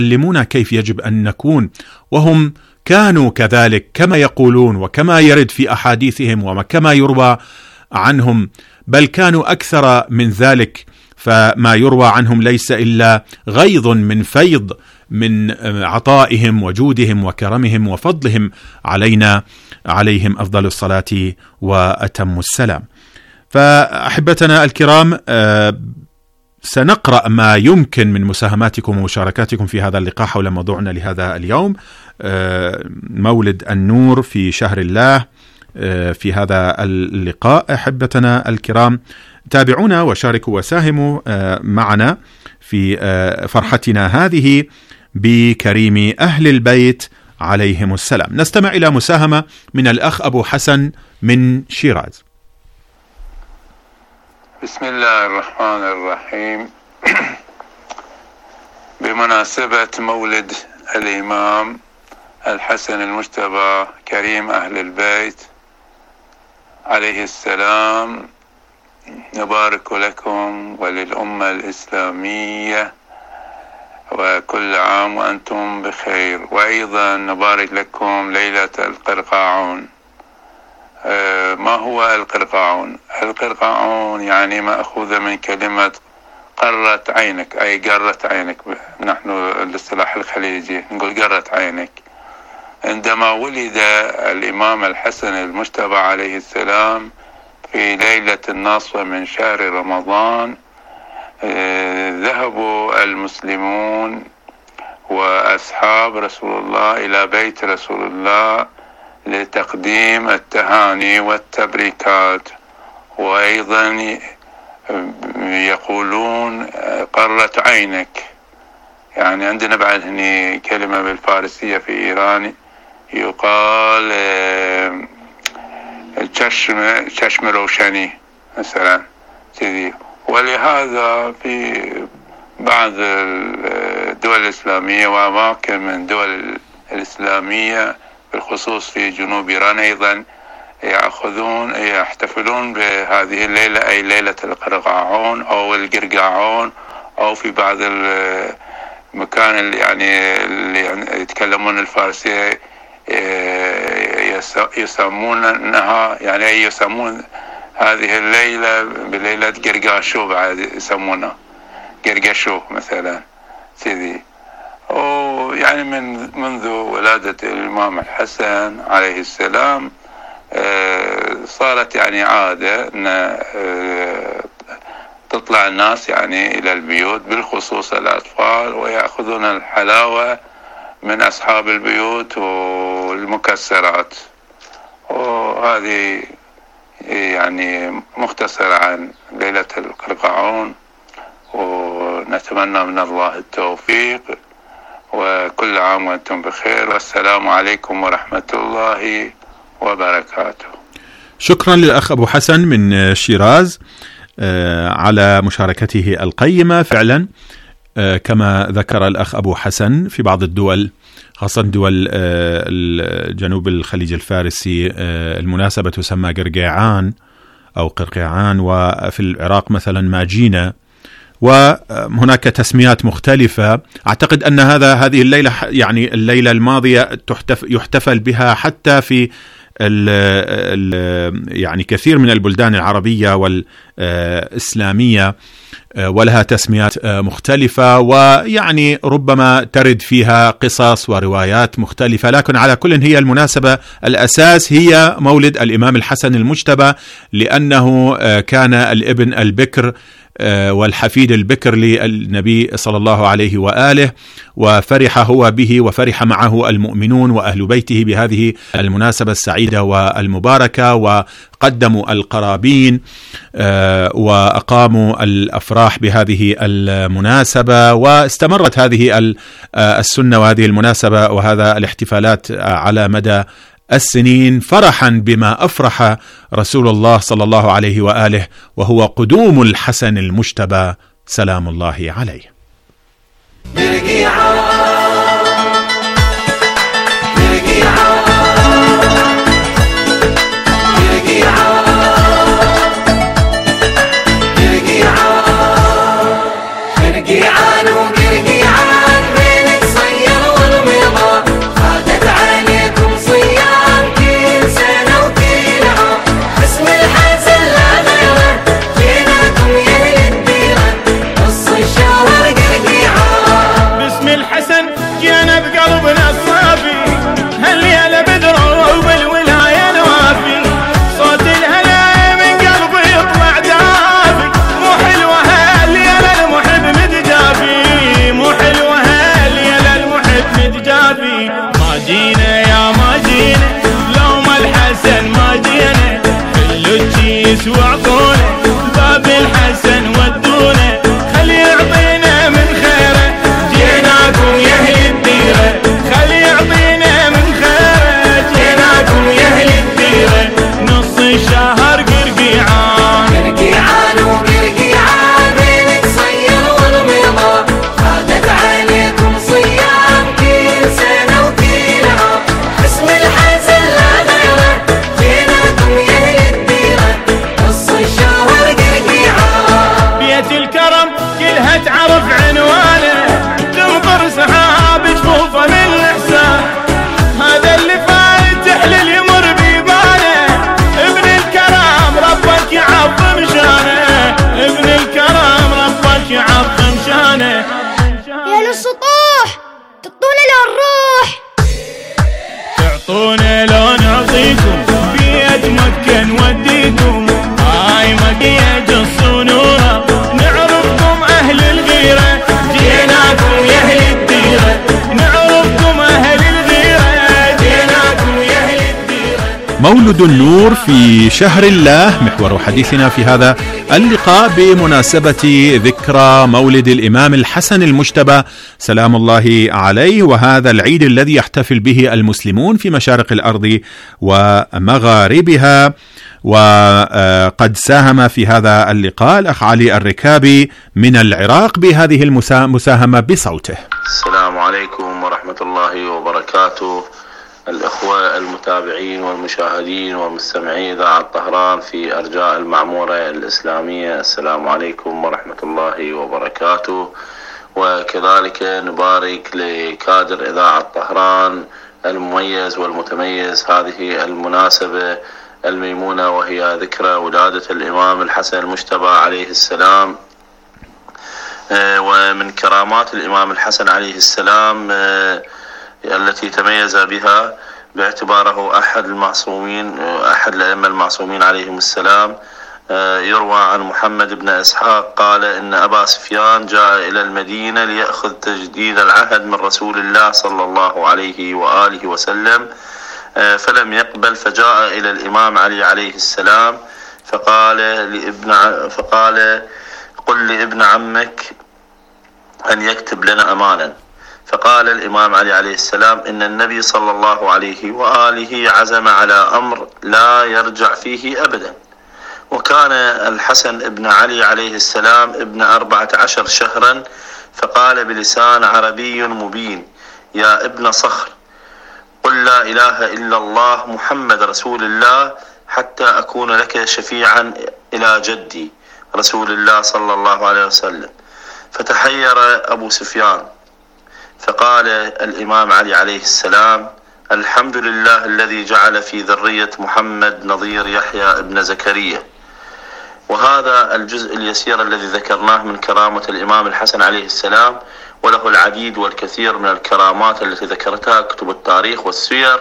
يعلمونا كيف يجب أن نكون، وهم كانوا كذلك كما يقولون وكما يرد في أحاديثهم وكما يروى عنهم، بل كانوا أكثر من ذلك، فما يروى عنهم ليس إلا غيض من فيض من عطائهم وجودهم وكرمهم وفضلهم علينا، عليهم أفضل الصلاة وأتم السلام. فأحبتنا الكرام، سنقرأ ما يمكن من مساهماتكم ومشاركاتكم في هذا اللقاء حول موضوعنا لهذا اليوم، مولد النور في شهر الله. في هذا اللقاء أحبتنا الكرام، تابعونا وشاركوا وساهموا معنا في فرحتنا هذه بكريم أهل البيت عليهم السلام. نستمع إلى مساهمة من الأخ أبو حسن من شيراز. بسم الله الرحمن الرحيم. بمناسبة مولد الإمام الحسن المجتبى كريم أهل البيت عليه السلام، نبارك لكم وللأمة الإسلامية وكل عام وأنتم بخير، وأيضا نبارك لكم ليلة القرقاعون. ما هو القرقاعون؟ القرقاعون يعني مأخوذة من كلمة قرت عينك، أي قرت عينك، نحن الاصطلاح الخليجي نقول قرت عينك. عندما ولد الإمام الحسن المجتبى عليه السلام في ليلة الناصفة من شهر رمضان، ذهبوا المسلمون وأصحاب رسول الله إلى بيت رسول الله لتقديم التهاني والتبريكات، وأيضا يقولون قرت عينك. يعني عندنا بعد هني كلمة بالفارسية في إيران يقال چشم روشني مثلا كذي. ولهذا في بعض الدول الإسلامية وأماكن من الدول الإسلامية بالخصوص في جنوب إيران أيضا يحتفلون بهذه الليلة، أي ليلة القرقاعون أو القرقاعون، أو في بعض المكان اللي يتكلمون الفارسية يسمونها، يعني يسمون هذه الليلة بليلة قرقاشو، بعد يسمونها قرقشو مثلا كذي. يعني منذ ولادة الإمام الحسن عليه السلام صارت يعني عادة أن تطلع الناس يعني إلى البيوت، بالخصوص الأطفال، ويأخذون الحلاوة من أصحاب البيوت والمكسرات. وهذه يعني مختصرة عن ليلة القرقاعون، ونتمنى من الله التوفيق، وكل عام وأنتم بخير، والسلام عليكم ورحمة الله وبركاته. شكرا للأخ أبو حسن من شيراز على مشاركته القيمة. فعلا كما ذكر الأخ أبو حسن، في بعض الدول خاصة دول الجنوب الخليج الفارسي المناسبة تسمى قرقيعان أو قرقيعان، وفي العراق مثلا ماجينة، وهناك تسميات مختلفة. أعتقد أن هذه الليلة، يعني الليلة الماضية، يحتفل بها حتى في يعني كثير من البلدان العربية والإسلامية، ولها تسميات مختلفة، ويعني ربما ترد فيها قصص وروايات مختلفة، لكن على كل هي المناسبة الأساس هي مولد الإمام الحسن المجتبى، لأنه كان الابن البكر والحفيد البكر للنبي صلى الله عليه وآله، وفرح هو به وفرح معه المؤمنون وأهل بيته بهذه المناسبة السعيدة والمباركة، وقدموا القرابين وأقاموا الأفراح بهذه المناسبة، واستمرت هذه السنة وهذه المناسبة وهذا الاحتفالات على مدى السنين، فرحا بما أفرح رسول الله صلى الله عليه وآله، وهو قدوم الحسن المجتبى سلام الله عليه. قرقيعان وقرقيعان بين بقلبنا الصافي، هالليلة بدروب الولاية نوافي، صوت الهلا من قلبي يطلع دافي، مو حلوة هالليلة المحب متجافي، مو حلوة هالليلة المحب متجافي. ما جينا يا ما جينا لو ما الحسن ما جينا، كله تشيس وعطونا باب الحسن ودونا، خلي يعطينا من خيره جيناكم يا اهل الديره، خلي يعطينا من خيره جيناكم يا اهل الديره. نص الشهر قرقيعان قرقيعان وقرقيعان بين تصير والمضى، عادت عليكم صيام كل سنه وكل عام، اسم الحسن لا غيره جيناكم يا اهل الديره. نص الشهر قرقيعان بيت الكرم كلها تعرف عنوانه، تمطر سحاب جفوفه من الاحسان، هذا اللي فايت تحلل يمر بيبانه، ابن الكرم ربك يعظم شانه، ابن الكرم ربك يعظم شانه. يا للسطوح تعطونا للروح، تعطونا لو نعطيكم بيد مكة نوديكم، هاي مكة جص ونورة نعرفكم أهل الغيرة جيناكم يا أهل الديرة، نعرفكم أهل الغيرة جيناكم يا أهل الديرة. مولد النور في شهر الله محور حديثنا في هذا اللقاء بمناسبة ذكرى مولد الإمام الحسن المجتبى سلام الله عليه، وهذا العيد الذي يحتفل به المسلمون في مشارق الأرض ومغاربها. وقد ساهم في هذا اللقاء الأخ علي الركابي من العراق بهذه المساهمة بصوته. السلام عليكم ورحمة الله وبركاته. الأخوة المتابعين والمشاهدين والمستمعين إذاعة طهران في أرجاء المعمورة الإسلامية، السلام عليكم ورحمة الله وبركاته. وكذلك نبارك لكادر إذاعة طهران المميز والمتميز هذه المناسبة الميمونة، وهي ذكرى ولادة الإمام الحسن المجتبى عليه السلام. ومن كرامات الإمام الحسن عليه السلام التي تميز بها باعتباره أحد المعصومين، أحد الأئمة المعصومين عليهم السلام. يروى عن محمد بن إسحاق قال إن أبا سفيان جاء إلى المدينة ليأخذ تجديد العهد من رسول الله صلى الله عليه وآله وسلم، فلم يقبل، فجاء إلى الإمام علي عليه السلام فقال قل لابن عمك أن يكتب لنا أمانا. فقال الإمام علي عليه السلام إن النبي صلى الله عليه وآله عزم على أمر لا يرجع فيه أبدا. وكان الحسن ابن علي عليه السلام ابن 14 شهرا، فقال بلسان عربي مبين: يا ابن صخر، قل لا إله إلا الله محمد رسول الله حتى أكون لك شفيعا إلى جدي رسول الله صلى الله عليه وسلم. فتحير أبو سفيان، فقال الإمام علي عليه السلام: الحمد لله الذي جعل في ذرية محمد نظير يحيى ابن زكريا. وهذا الجزء اليسير الذي ذكرناه من كرامة الإمام الحسن عليه السلام، وله العديد والكثير من الكرامات التي ذكرتها كتب التاريخ والسير،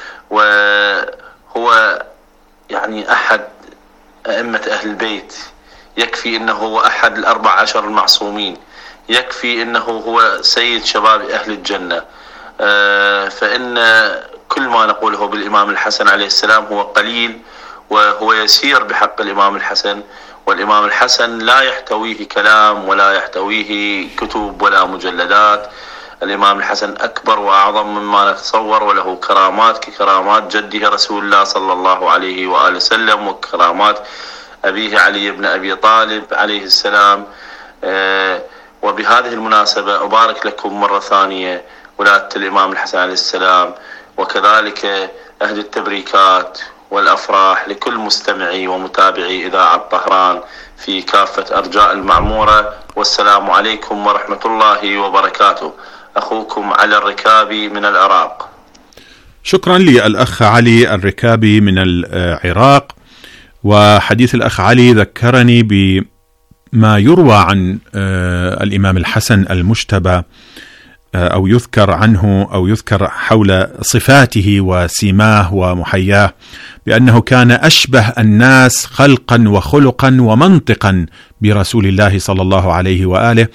وهو يعني أحد أئمة أهل البيت، يكفي أنه هو أحد 14 المعصومين، يكفي أنه هو سيد شباب أهل الجنة. فإن كل ما نقوله بالإمام الحسن عليه السلام هو قليل وهو يسير بحق الإمام الحسن. والإمام الحسن لا يحتويه كلام ولا يحتويه كتب ولا مجلدات. الإمام الحسن أكبر وأعظم مما نتصور، وله كرامات ككرامات جده رسول الله صلى الله عليه وآله وسلم، وكرامات أبيه علي بن أبي طالب عليه السلام. وبهذه المناسبة أبارك لكم مرة ثانية ولادة الإمام الحسن عليه السلام، وكذلك أهدي التبريكات والأفراح لكل مستمعي ومتابعي إذاعة طهران في كافة أرجاء المعمورة. والسلام عليكم ورحمة الله وبركاته. أخوكم علي الركابي من العراق. شكرا للأخ علي الركابي من العراق. وحديث الأخ علي ذكرني بما يروى عن الإمام الحسن المجتبى أو يذكر عنه أو يذكر حول صفاته وسيماه ومحياه بأنه كان أشبه الناس خلقا وخلقا ومنطقا برسول الله صلى الله عليه وآله.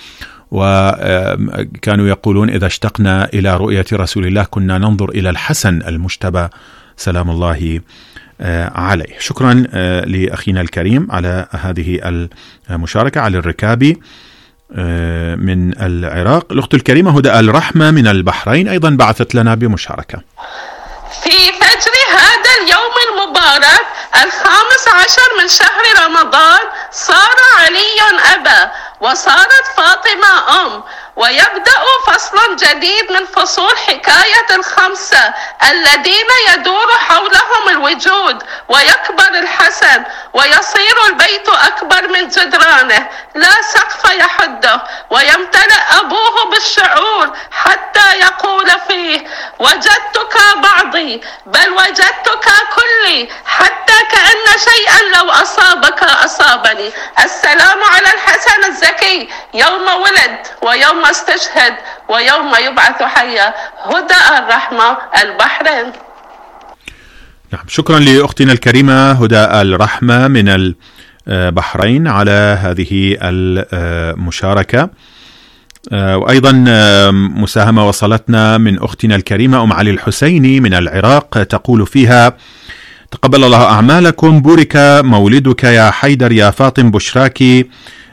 وكانوا يقولون إذا اشتقنا إلى رؤية رسول الله كنا ننظر إلى الحسن المجتبى سلام الله عليه. شكرا لأخينا الكريم على هذه المشاركة. علي الركابي من العراق. الأخت الكريمة هدى الرحمة من البحرين أيضا بعثت لنا بمشاركة. في فجر هذا اليوم المبارك 15 من شهر رمضان صار علي أبا وصارت فاطمة أم، ويبدأ فصل جديد من فصول حكاية الخمسة الذين يدور حولهم الوجود، ويكبر الحسن ويصير البيت أكبر من جدرانه لا سقف يحده، ويمتلئ أبوه بالشعور حتى يقول فيه وجدتك بعضي بل وجدتك كلي، حتى كأن شيئا لو أصابك أصابني. السلام على الحسن الزكي يوم ولد ويوم استشهد ويوم يبعث حيا. هدى الرحمة البحرين. نعم، شكرا لأختنا الكريمة هدى الرحمة من البحرين على هذه المشاركة. وأيضا مساهمة وصلتنا من أختنا الكريمة أم علي الحسيني من العراق، تقول فيها: تقبل الله أعمالكم، بورك مولدك يا حيدر يا فاطم، بشراكي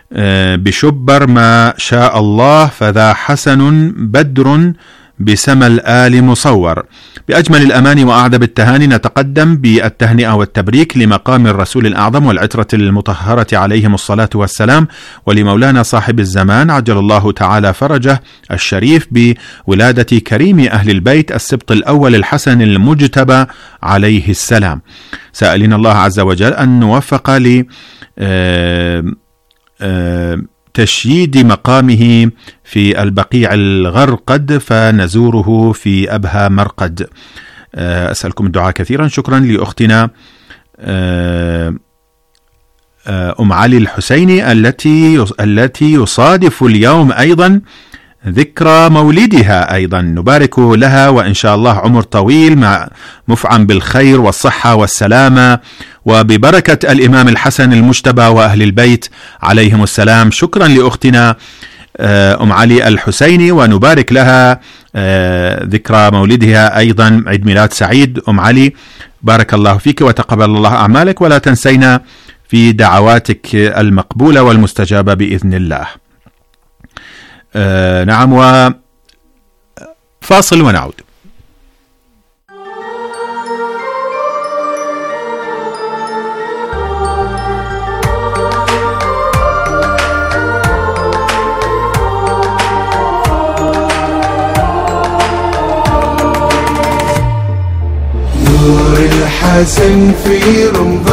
بشبر ما شاء الله، فذا حسن بدر بسما الآل مصور. بأجمل الأماني وأعذب التهاني نتقدم بالتهنئة والتبريك لمقام الرسول الأعظم والعترة المطهرة عليهم الصلاة والسلام، ولمولانا صاحب الزمان عجل الله تعالى فرجه الشريف بولادة كريم أهل البيت السبط الأول الحسن المجتبى عليه السلام، سائلين الله عز وجل أن نوفق ل تشييد مقامه في البقيع الغرقد فنزوره في أبها مرقد. أسألكم الدعاء كثيرا. شكرا لأختنا أم علي الحسيني التي يصادف اليوم أيضا ذكرى مولدها، أيضا نبارك لها وإن شاء الله عمر طويل مع مفعم بالخير والصحة والسلامة وببركة الإمام الحسن المجتبى وأهل البيت عليهم السلام. شكرا لأختنا أم علي الحسيني، ونبارك لها ذكرى مولدها أيضا، عيد ميلاد سعيد أم علي، بارك الله فيك وتقبل الله أعمالك، ولا تنسينا في دعواتك المقبولة والمستجابة بإذن الله. نعم، وفاصل ونعود. نور الحسن في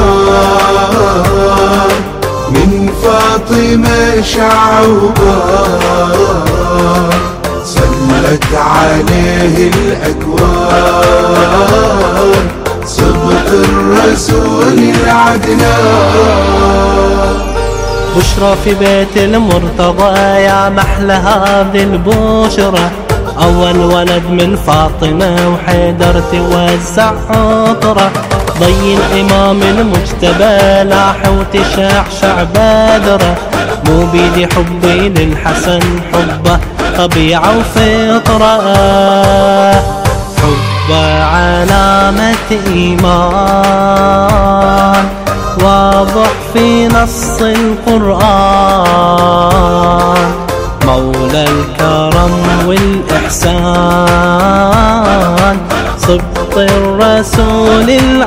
رمضان من فاطمة شعوبان، صلت عليه الأكوان صبط الرسول العدنان. بشرى في بيت المرتضى يا محلى هذه البشرى، أول ولد من فاطمة وحيدر توزع عطرة، ضي الإمام المجتبى لاح وتشعشع بدره، مو بيدي حبي للحسن حبه طبيعة وفطرة، حبه علامة إيمان واضح في نص القرآن، مولى الكرم والإحسان صبط الرسول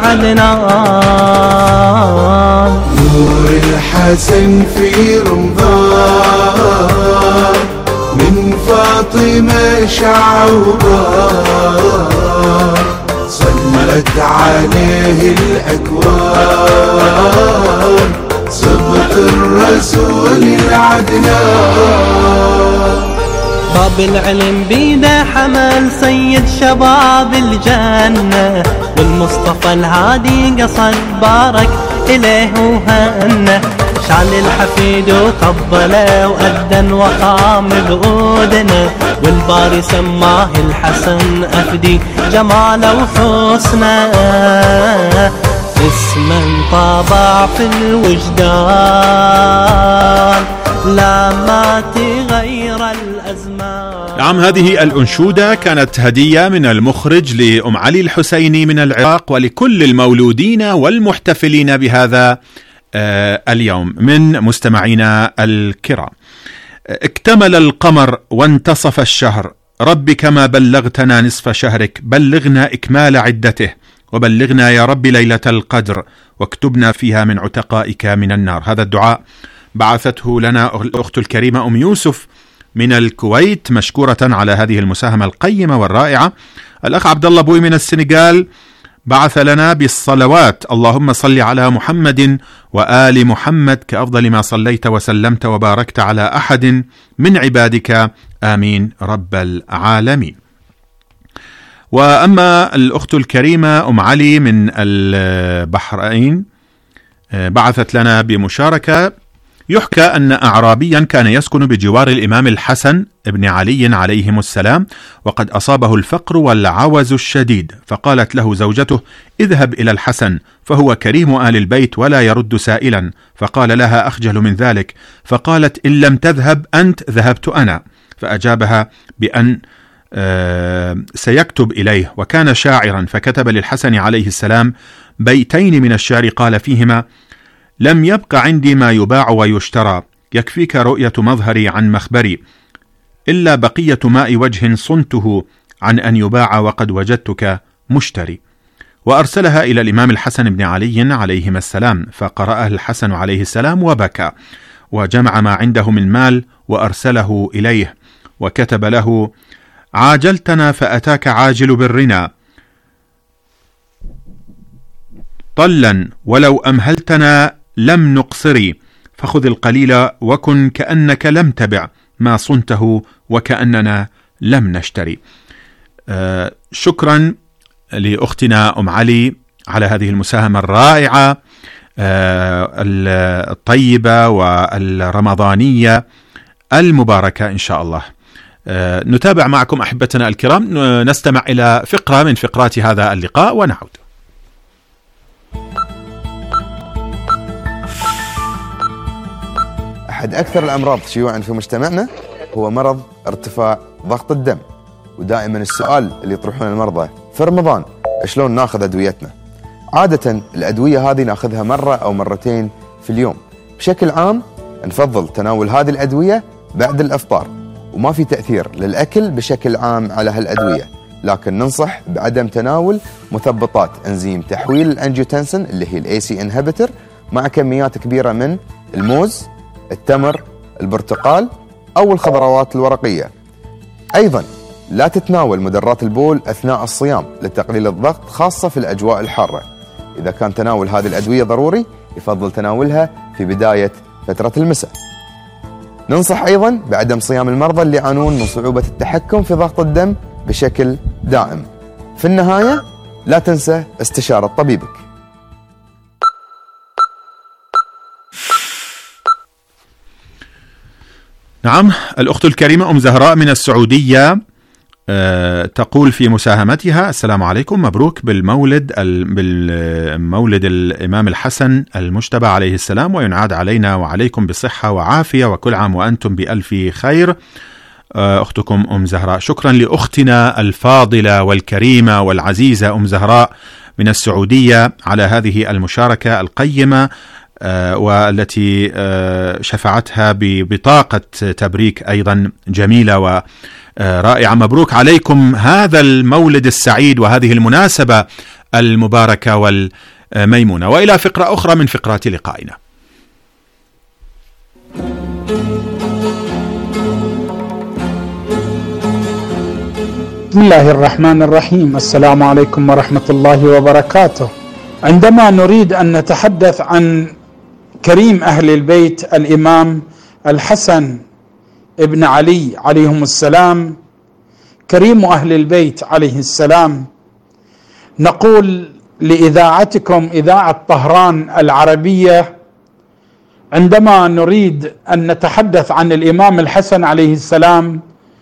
العدنان. نور الحسن في رمضان من فاطمة شعوبان، صلت عليه الأكوان صبط الرسول العدنان. باب العلم بيده حمل سيد شباب الجنة، والمصطفى الهادي قصد بارك إليه وهنه، شال الحفيد وقبله وأذن وقام بأذنه، والباري سماه الحسن أفدي جماله وحسنه، اسما طابع في الوجدان لا ما تغير الأزمان. نعم، هذه الأنشودة كانت هدية من المخرج لأم علي الحسيني من العراق، ولكل المولودين والمحتفلين بهذا اليوم من مستمعينا الكرام. اكتمل القمر وانتصف الشهر، رب كما بلغتنا نصف شهرك بلغنا إكمال عدته، وبلغنا يا رب ليلة القدر واكتبنا فيها من عتقائك من النار. هذا الدعاء بعثته لنا الأخت الكريمة أم يوسف من الكويت، مشكورة على هذه المساهمة القيمة والرائعة. الأخ عبد الله بوي من السنغال بعث لنا بالصلوات: اللهم صل على محمد وآل محمد كأفضل ما صليت وسلمت وباركت على أحد من عبادك آمين رب العالمين. وأما الأخت الكريمة أم علي من البحرين بعثت لنا بمشاركة: يحكى أن أعرابيا كان يسكن بجوار الإمام الحسن ابن علي عليهم السلام، وقد أصابه الفقر والعوز الشديد، فقالت له زوجته: اذهب إلى الحسن فهو كريم آل البيت ولا يرد سائلا. فقال لها: أخجل من ذلك. فقالت: إن لم تذهب أنت ذهبت أنا. فأجابها بأن سيكتب إليه، وكان شاعرا، فكتب للحسن عليه السلام بيتين من الشعر قال فيهما: لم يبق عندي ما يباع ويشترى، يكفيك رؤية مظهري عن مخبري، إلا بقية ماء وجه صنته عن أن يباع وقد وجدتك مشتري. وأرسلها إلى الإمام الحسن بن علي عليهما السلام، فقرأها الحسن عليه السلام وبكى، وجمع ما عنده من مال وأرسله إليه، وكتب له: عاجلتنا فأتاك عاجل برنا، طلا ولو أمهلتنا لم نقصري، فخذ القليل وكن كأنك لم تبع ما صنته وكأننا لم نشتري. شكرا لأختنا أم علي على هذه المساهمة الرائعة الطيبة والرمضانية المباركة إن شاء الله. نتابع معكم أحبتنا الكرام، نستمع إلى فقرة من فقرات هذا اللقاء ونعود. أحد أكثر الأمراض شيوعاً في مجتمعنا هو مرض ارتفاع ضغط الدم، ودائماً السؤال اللي يطرحونه المرضى: في رمضان شلون ناخذ أدويتنا؟ عادة الأدوية هذه ناخذها مرة أو مرتين في اليوم. بشكل عام نفضل تناول هذه الأدوية بعد الإفطار، وما في تأثير للأكل بشكل عام على هالأدوية، لكن ننصح بعدم تناول مثبطات أنزيم تحويل الأنجيوتنسين اللي هي الAC inhibitor مع كميات كبيرة من الموز، التمر، البرتقال أو الخضروات الورقية. أيضا لا تتناول مدرات البول أثناء الصيام لتقليل الضغط، خاصة في الأجواء الحارة. إذا كان تناول هذه الأدوية ضروري يفضل تناولها في بداية فترة المساء. ننصح أيضا بعدم صيام المرضى اللي يعانون من صعوبة التحكم في ضغط الدم بشكل دائم. في النهاية لا تنسى استشارة طبيبك. نعم، الأخت الكريمة أم زهراء من السعودية تقول في مساهمتها: السلام عليكم، مبروك بالمولد الإمام الحسن المجتبى عليه السلام، وينعاد علينا وعليكم بصحة وعافية، وكل عام وأنتم بألف خير. أختكم أم زهراء. شكرا لأختنا الفاضلة والكريمة والعزيزة أم زهراء من السعودية على هذه المشاركة القيمة والتي شفعتها ببطاقة تبريك أيضا جميلة ورائعة. مبروك عليكم هذا المولد السعيد وهذه المناسبة المباركة والميمونة. وإلى فقرة أخرى من فقرات لقائنا. بسم الله الرحمن الرحيم. السلام عليكم ورحمة الله وبركاته. عندما نريد أن نتحدث عن كريم أهل البيت الإمام الحسن ابن علي عليهم السلام، كريم أهل البيت عليه السلام، نقول لإذاعتكم إذاعة طهران العربية: عندما نريد أن نتحدث عن الإمام الحسن عليه السلام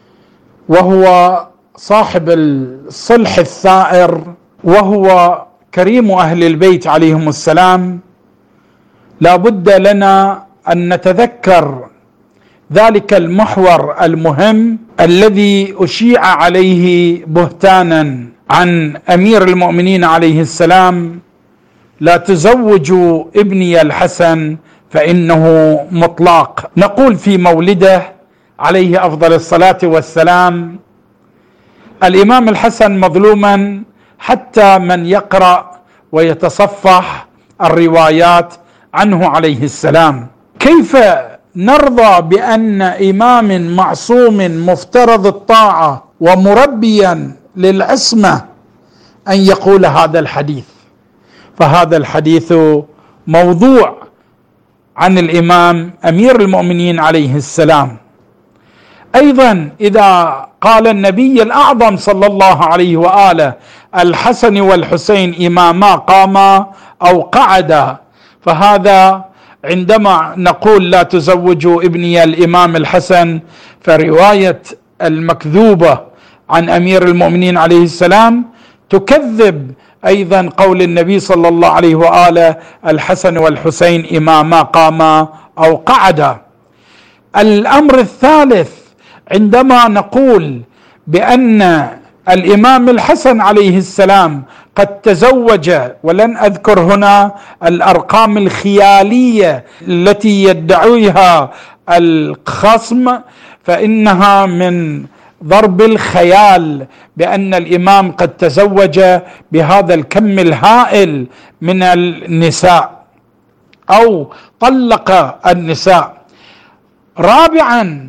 وهو صاحب الصلح الثائر وهو كريم أهل البيت عليهم السلام، لا بد لنا أن نتذكر ذلك المحور المهم الذي أشيع عليه بهتانا عن أمير المؤمنين عليه السلام: لا تزوجوا ابني الحسن فإنه مطلاق. نقول في مولده عليه أفضل الصلاة والسلام: الإمام الحسن مظلوما حتى من يقرأ ويتصفح الروايات عنه عليه السلام. كيف نرضى بأن إمام معصوم مفترض الطاعة ومربيا للعصمة أن يقول هذا الحديث؟ فهذا الحديث موضوع عن الإمام أمير المؤمنين عليه السلام. أيضا إذا قال النبي الأعظم صلى الله عليه وآله: الحسن والحسين إماما قاما أو قعدا، فهذا عندما نقول لا تزوجوا ابني الإمام الحسن، فرواية المكذوبة عن أمير المؤمنين عليه السلام تكذب أيضا قول النبي صلى الله عليه وآله: الحسن والحسين إماما قاما أو قعدا. الأمر الثالث، عندما نقول بأن الإمام الحسن عليه السلام قد تزوج، ولن أذكر هنا الأرقام الخيالية التي يدعيها الخصم، فإنها من ضرب الخيال، بأن الإمام قد تزوج بهذا الكم الهائل من النساء أو طلق النساء. رابعا،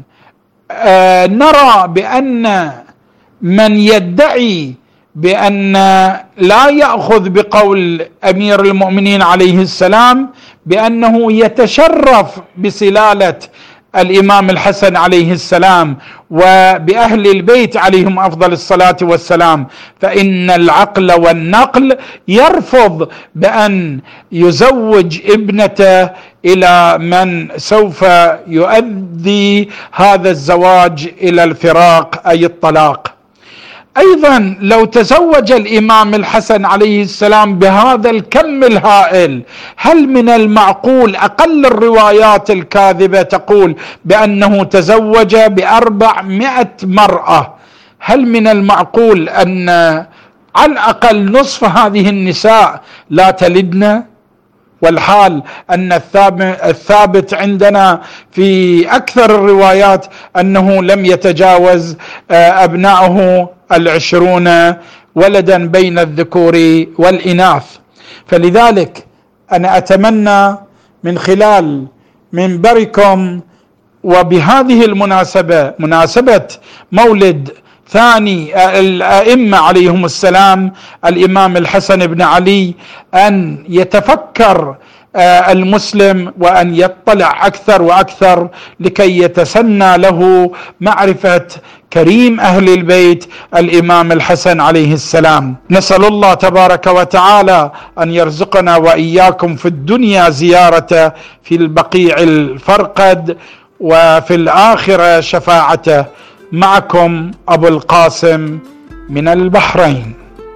نرى بأن من يدعي بأن لا يأخذ بقول أمير المؤمنين عليه السلام بأنه يتشرف بسلالة الإمام الحسن عليه السلام وبأهل البيت عليهم أفضل الصلاة والسلام، فإن العقل والنقل يرفض بأن يزوج ابنته إلى من سوف يؤدي هذا الزواج إلى الفراق أي الطلاق. أيضا لو تزوج الإمام الحسن عليه السلام بهذا الكم الهائل، هل من المعقول، أقل الروايات الكاذبة تقول بأنه تزوج ب400 مرأة، هل من المعقول أن على الأقل نصف هذه النساء لا تلدن؟ والحال أن الثابت عندنا في أكثر الروايات أنه لم يتجاوز أبنائه 20 ولدا بين الذكور والإناث. فلذلك أنا أتمنى من خلال منبركم وبهذه المناسبة، مناسبة مولد ثاني الأئمة عليهم السلام الإمام الحسن بن علي، أن يتفكر المسلم وأن يطلع أكثر وأكثر لكي يتسنى له معرفة كريم أهل البيت الإمام الحسن عليه السلام. نسأل الله تبارك وتعالى أن يرزقنا وإياكم في الدنيا زيارته في البقيع الفرقد، وفي الآخرة شفاعته. معكم أبو القاسم من البحرين.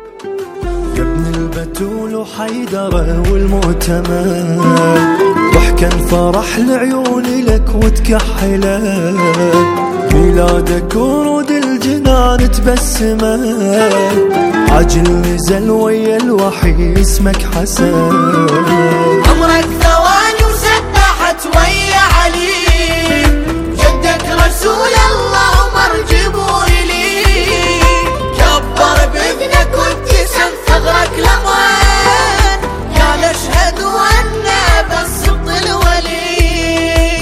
يا ابن البتول وحيدر والمؤتمر، ضحكا فرح العيون لك وتكحلك، ميلادك ورود الجنان تبسمك، عجل نزل ويا الوحي اسمك حسن، عمرك ثواني وسبحت ويا علي، جدك رسول الله مرجبوا إلي، كبر بإذنك وابتسم ثغرك لموان، قال اشهد وأن بالصبط الولي.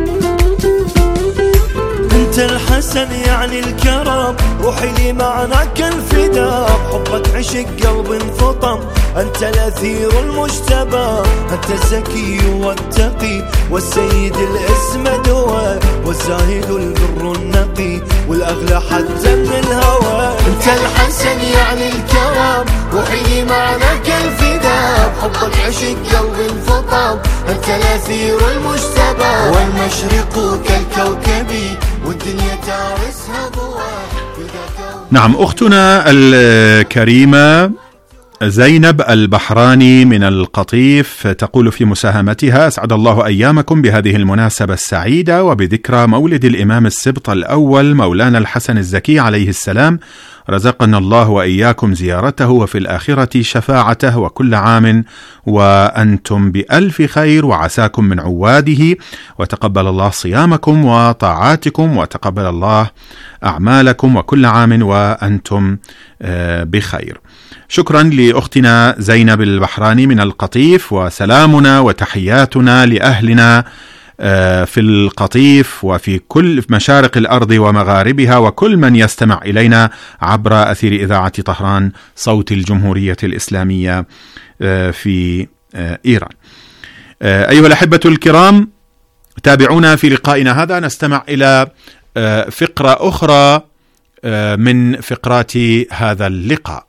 انت الحسن يعني الكرم، روحي لي معناك الفداء، بحبك عشق قلب انفطم، انت الاثير المجتبى، انت الزكي والتقي والسيد الاسمد والزاهد البر النقي والاغلى حتى من الهوى. انت الحسن يعني الكرم، روحي لي معناك الفداء، حبك عشق قلبي انفطم، أنت الأثير المجتبى والمشرق كالكوكب والدنيا تارسها ضوء. نعم، أختنا الكريمة زينب البحراني من القطيف تقول في مساهمتها: أسعد الله أيامكم بهذه المناسبة السعيدة وبذكرى مولد الإمام السبط الأول مولانا الحسن الزكي عليه السلام، رزقنا الله وإياكم زيارته وفي الآخرة شفاعته، وكل عام وأنتم بألف خير وعساكم من عواده، وتقبل الله صيامكم وطاعاتكم وتقبل الله أعمالكم، وكل عام وأنتم بخير. شكرا لأختنا زينب البحراني من القطيف، وسلامنا وتحياتنا لأهلنا في القطيف وفي كل مشارق الأرض ومغاربها وكل من يستمع إلينا عبر أثير إذاعة طهران صوت الجمهورية الإسلامية في إيران. أيها الأحبة الكرام، تابعونا في لقائنا هذا، نستمع إلى فقرة أخرى من فقرات هذا اللقاء.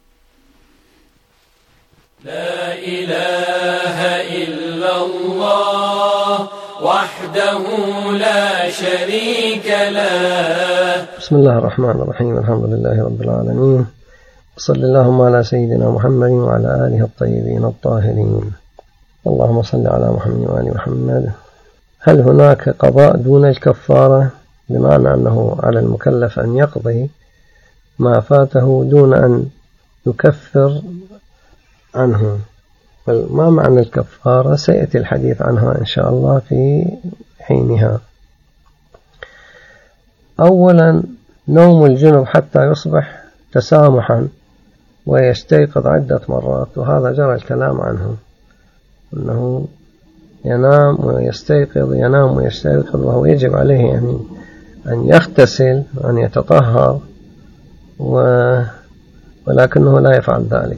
لا إله إلا الله وحده لا شريك له. بسم الله الرحمن الرحيم، الحمد لله رب العالمين، صلى اللهم على سيدنا محمد وعلى آله الطيبين الطاهرين. اللهم صل على محمد وآل محمد. هل هناك قضاء دون الكفارة؟ بمعنى أنه على المكلف أن يقضي ما فاته دون أن يكفر عنه. ما معنى الكفارة؟ سيأتي الحديث عنها إن شاء الله في حينها. أولا، نوم الجنب حتى يصبح تسامحا ويستيقظ عدة مرات، وهذا جرى الكلام عنه، أنه ينام ويستيقظ، ينام ويستيقظ، وهو يجب عليه يعني أن يغتسل وأن يتطهر، ولكنه لا يفعل ذلك.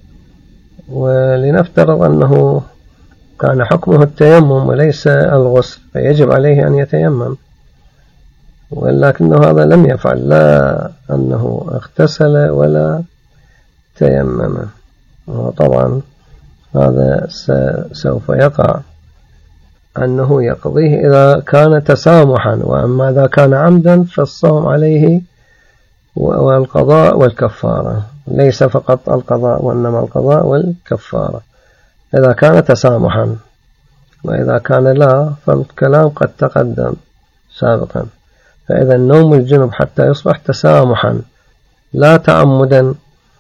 ولنفترض أنه كان حكمه التيمم وليس الغسل، فيجب عليه أن يتيمم، ولكنه هذا لم يفعل، لا أنه اغتسل ولا تيمم، وطبعا هذا سوف يقع أنه يقضيه إذا كان تسامحا، وأما إذا كان عمدا فالصوم عليه والقضاء والكفارة، ليس فقط القضاء وإنما القضاء والكفارة إذا كان تسامحا، وإذا كان لا فالكلام قد تقدم سابقا. فإذا نوم الجنب حتى يصبح تسامحا لا تعمدا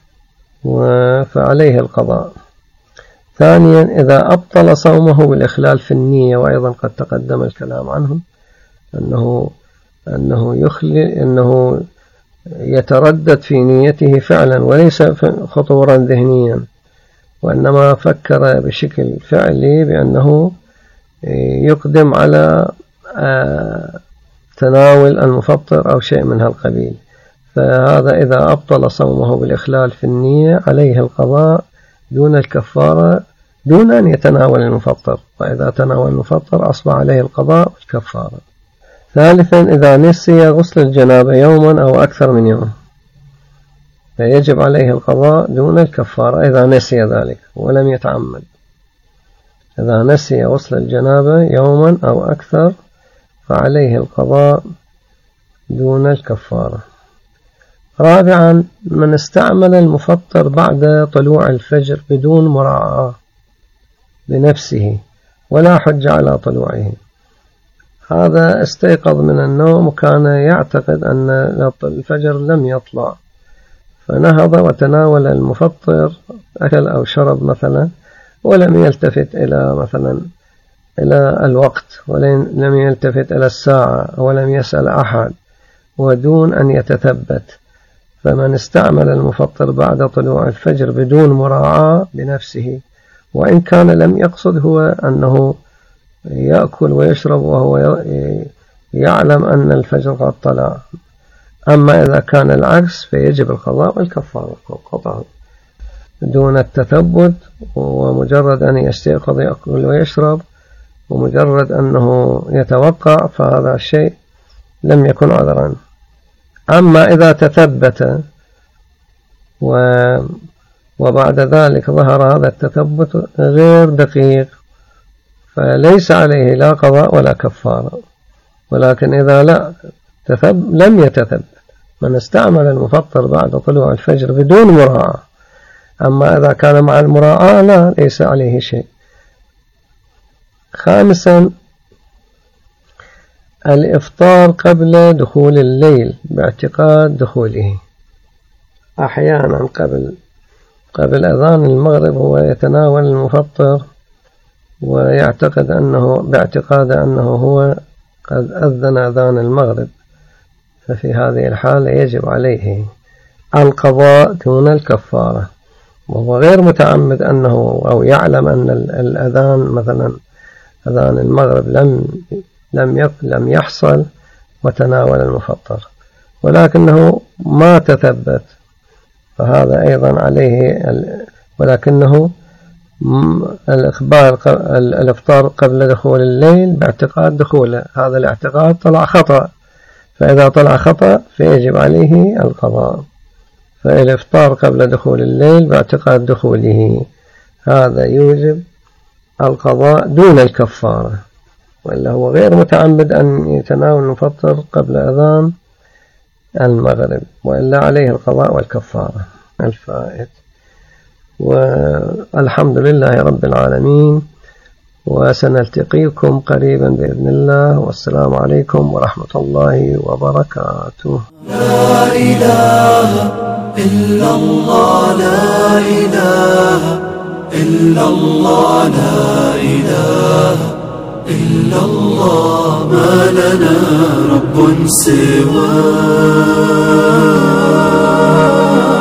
فعليه القضاء. ثانيا، إذا أبطل صومه بالإخلال في النية، وأيضا قد تقدم الكلام عنه، أنه يتردد في نيته فعلا وليس خطورا ذهنيا، وإنما فكر بشكل فعلي بأنه يقدم على تناول المفطر أو شيء من هالقبيل، فهذا إذا أبطل صومه بالإخلال في النية عليه القضاء دون الكفارة، دون أن يتناول المفطر، وإذا تناول المفطر أصبح عليه القضاء والكفارة. ثالثا، إذا نسي غسل الجنابة يوما أو أكثر من يوم فيجب عليه القضاء دون الكفارة إذا نسي ذلك ولم يتعمد. إذا نسي غسل الجنابة يوما أو أكثر فعليه القضاء دون الكفارة. رابعا، من استعمل المفطر بعد طلوع الفجر بدون مراعاة بنفسه ولا حج على طلوعه، هذا استيقظ من النوم وكان يعتقد أن الفجر لم يطلع، فنهض وتناول المفطر، أكل أو شرب مثلا، ولم يلتفت إلى مثلا إلى الوقت، ولم يلتفت إلى الساعة، ولم يسأل أحد، ودون أن يتثبت. فمن استعمل المفطر بعد طلوع الفجر بدون مراعاة بنفسه، وإن كان لم يقصد هو أنه يأكل ويشرب وهو يعلم أن الفجر قد طلع. أما إذا كان العكس فيجب القضاء والكفارة قطعا دون التثبت، ومجرد أن يستيقظ يأكل ويشرب ومجرد أنه يتوقع فهذا الشيء لم يكن عذرا. أما إذا تثبت وبعد ذلك ظهر هذا التثبت غير دقيق، فليس عليه لا قضاء ولا كفارة. ولكن إذا لم يتثبت، من استعمل المفطر بعد طلوع الفجر بدون مراعاة. أما إذا كان مع المراعاة لا، ليس عليه شيء. خامسا، الإفطار قبل دخول الليل باعتقاد دخوله. أحيانا قبل أذان المغرب هو يتناول المفطر ويعتقد باعتقاد أنه هو قد أذن أذان المغرب، ففي هذه الحالة يجب عليه القضاء دون الكفارة، وهو غير متعمد أو يعلم أن الأذان مثلا أذان المغرب لم يحصل وتناول المفطر، ولكنه ما تثبت، فهذا أيضا عليه. ولكنه الإفطار قبل دخول الليل باعتقاد دخوله، هذا الاعتقاد طلع خطأ، فإذا طلع خطأ فيجب عليه القضاء. فالإفطار قبل دخول الليل باعتقاد دخوله هذا يوجب القضاء دون الكفارة، وإلا هو غير متعمد أن يتناول المفطر قبل أذان المغرب، وإلا عليه القضاء والكفارة الفائت. والحمد لله رب العالمين، وسنلتقيكم قريبا بإذن الله، والسلام عليكم ورحمة الله وبركاته. لا إله إلا الله، لا إله إلا الله، لا إله إلا الله، ما لنا رب سواه.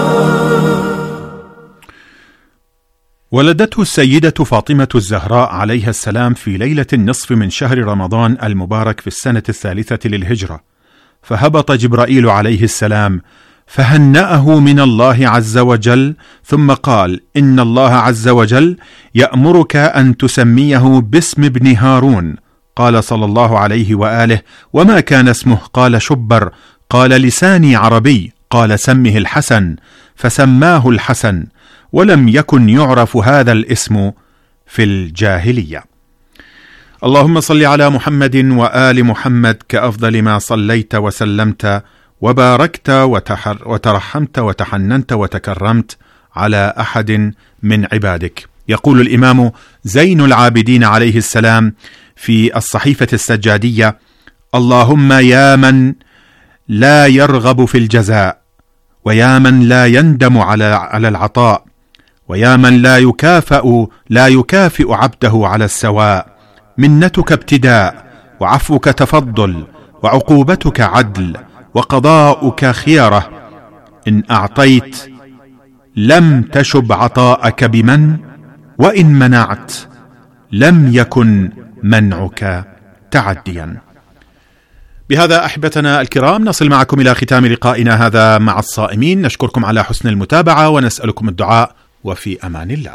ولدته السيدة فاطمة الزهراء عليها السلام في ليلة النصف من شهر رمضان المبارك في السنة 3 للهجرة، فهبط جبرائيل عليه السلام فهنأه من الله عز وجل، ثم قال: إن الله عز وجل يأمرك أن تسميه باسم ابن هارون. قال صلى الله عليه وآله: وما كان اسمه؟ قال: شبر. قال: لساني عربي. قال: سمه الحسن. فسماه الحسن، ولم يكن يعرف هذا الاسم في الجاهلية. اللهم صل على محمد وآل محمد كأفضل ما صليت وسلمت وباركت وترحمت وتحننت وتكرمت على أحد من عبادك. يقول الإمام زين العابدين عليه السلام في الصحيفة السجادية: اللهم يا من لا يرغب في الجزاء، ويا من لا يندم على العطاء، ويا من لا يكافئ عبده على السواء، منتك ابتداء، وعفوك تفضل، وعقوبتك عدل، وقضاؤك خيرة. إن أعطيت لم تشب عطاءك بمن، وإن منعت لم يكن منعك تعديا. بهذا أحبتنا الكرام نصل معكم إلى ختام لقائنا هذا مع الصائمين. نشكركم على حسن المتابعة ونسألكم الدعاء، وفي أمان الله.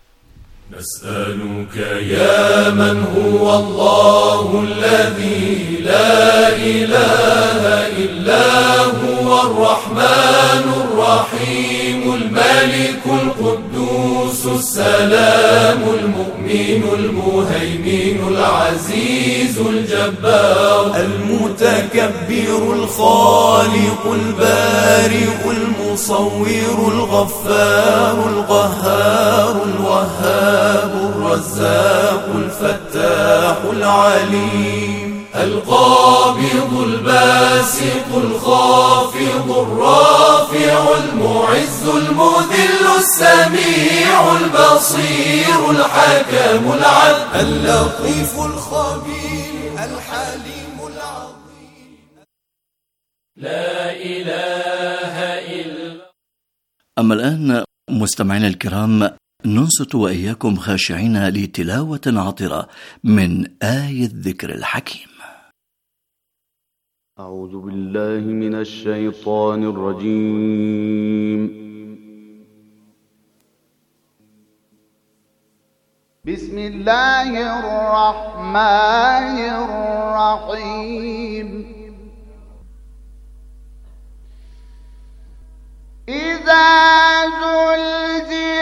نسألك يا من هو الله الذي لا إله إلا هو الرحمن الرحيم الملك القدوس السلام المؤمن المهيمن العزيز الجبار المتكبر الخالق البارئ المصور الغفار القهار الوهاب الرزاق الفتاح العليم القابض الباسط الخافض الرافع المعز المذل السميع البصير الحكم العدل اللطيف الخبير الحليم العظيم. لا إله إلا. أما الآن مستمعينا الكرام، ننصت وإياكم خاشعين لتلاوة عطرة من آية الذكر الحكيم. أعوذ بالله من الشيطان الرجيم. بسم الله الرحمن الرحيم. إذا زلزلت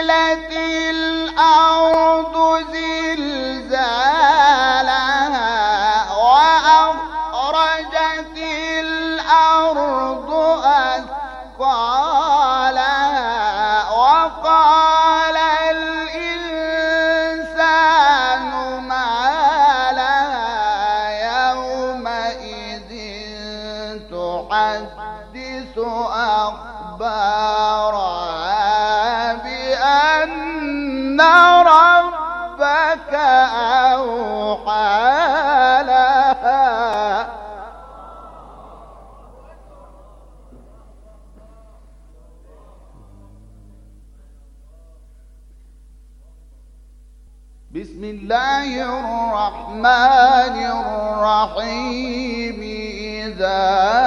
بسم الله الرحمن الرحيم إذا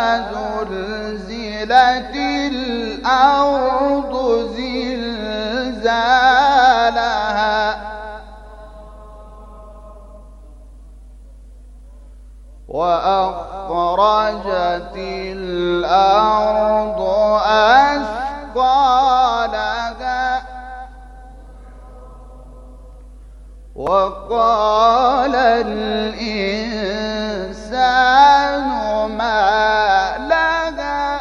زلزلت الأرض زلزالها وأخرجت الأرض أثقالها وقال الإنسان ما لها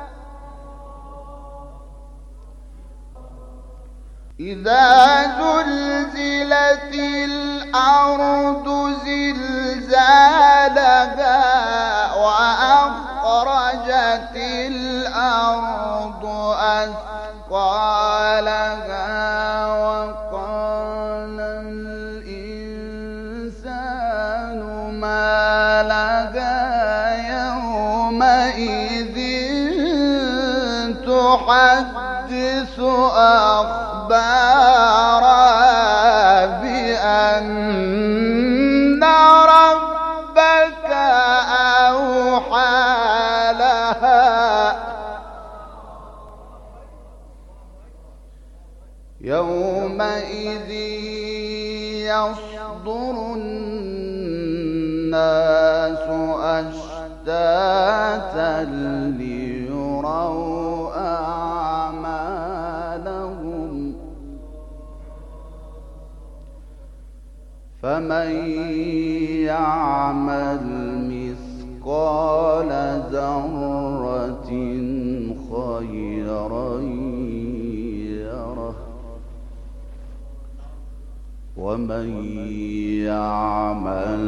إذا زلزلت الأرض زلزالها وأخرجت الأرض أثقالها وقال الإنسان ما لها يومئذ تحدث أخبارها بأن ربك أوحى لها يومئذ يصدر الناس أشتاتا ليروا أعمالهم فمن يعمل مثقال ذرة خيرا يره ومن يعمل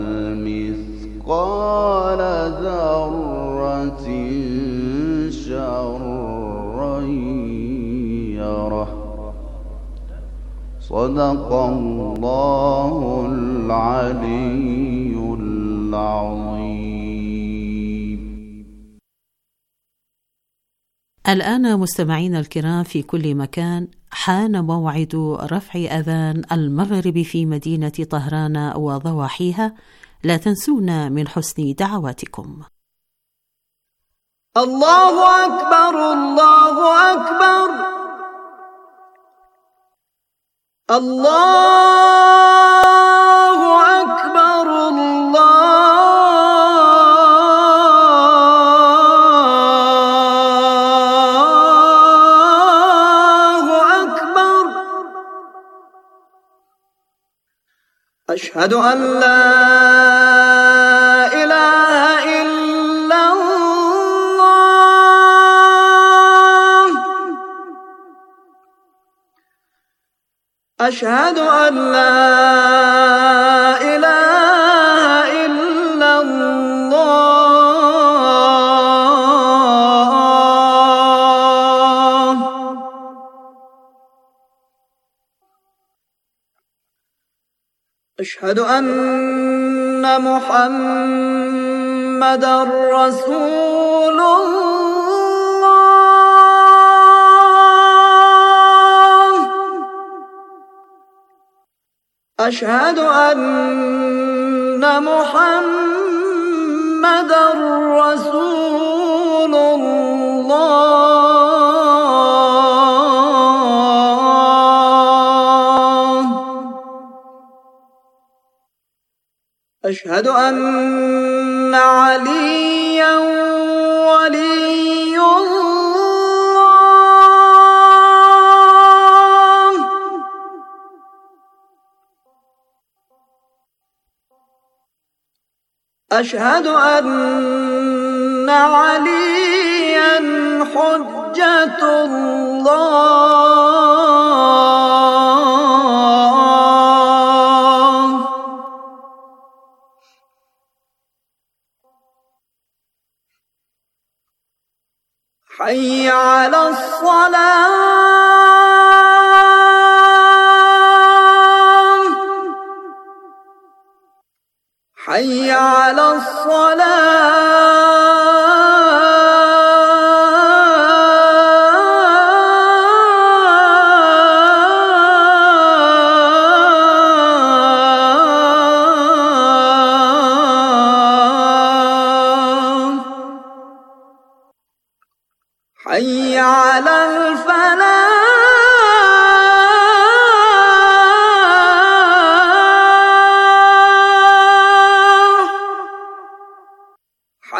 مثقال ذرة شرا يره صدق الله العلي العظيم. الآن مستمعينا الكرام في كل مكان حان موعد رفع أذان المغرب في مدينة طهران وضواحيها. لا تنسونا من حسن دعواتكم. الله أكبر الله أكبر الله أكبر الله أكبر أشهد أن لا إله إلا الله أشهد أن لا إله إلا الله أشهد أن محمدًا رسول الله أشهد أن محمدًا رسول الله أشهد أن عليًّا ولي الله أشهد أن عليًّا حجة الله حي على الصلاة حي على الصلاة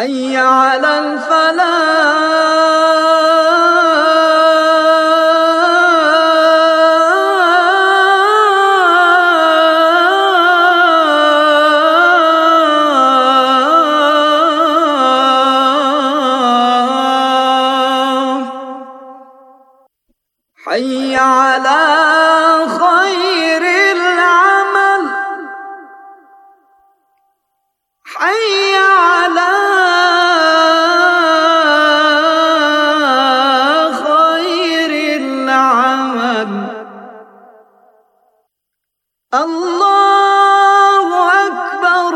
حي على الفلاح حي على خير العمل حي على خير العمل الله أكبر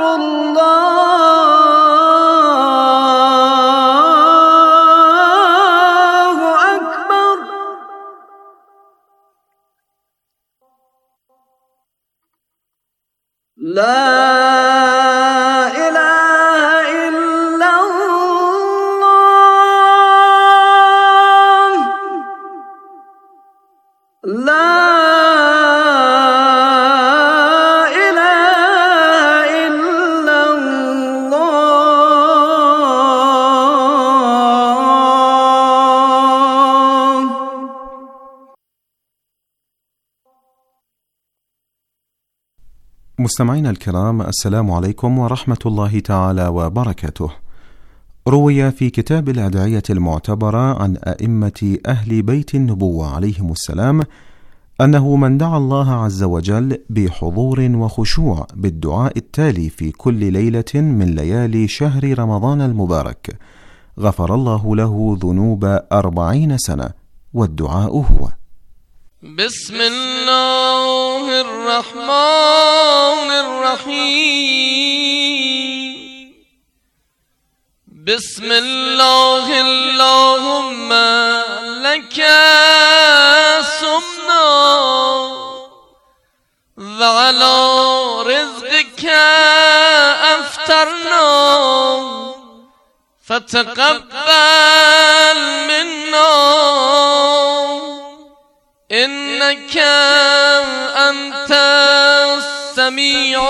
الله أكبر لا إله إلا الله لا إله إلا الله. مستمعينا الكرام، السلام عليكم ورحمة الله تعالى وبركاته. روي في كتاب الأدعية المعتبرة عن أئمة أهل بيت النبوة عليهم السلام أنه من دعا الله عز وجل بحضور وخشوع بالدعاء التالي في كل ليلة من ليالي شهر رمضان المبارك غفر الله له ذنوب 40 سنة، والدعاء هو: بسم الله الرحمن الرحيم. بسم الله اللهم لك سمنا وعلى رزقك أفطرنا فتقبل منا إنك أنت السميع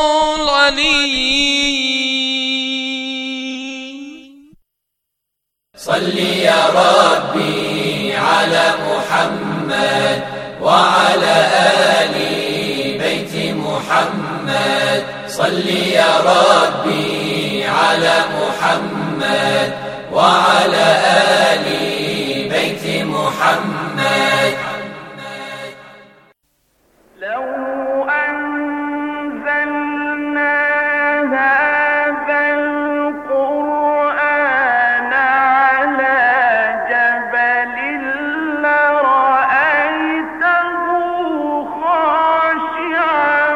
العليم. صل يا ربي على محمد وعلى آل بيت محمد. صل يا ربي على محمد وعلى آل بيت محمد. لو أنزلنا هذا القرآن على جبل لرأيته خاشعا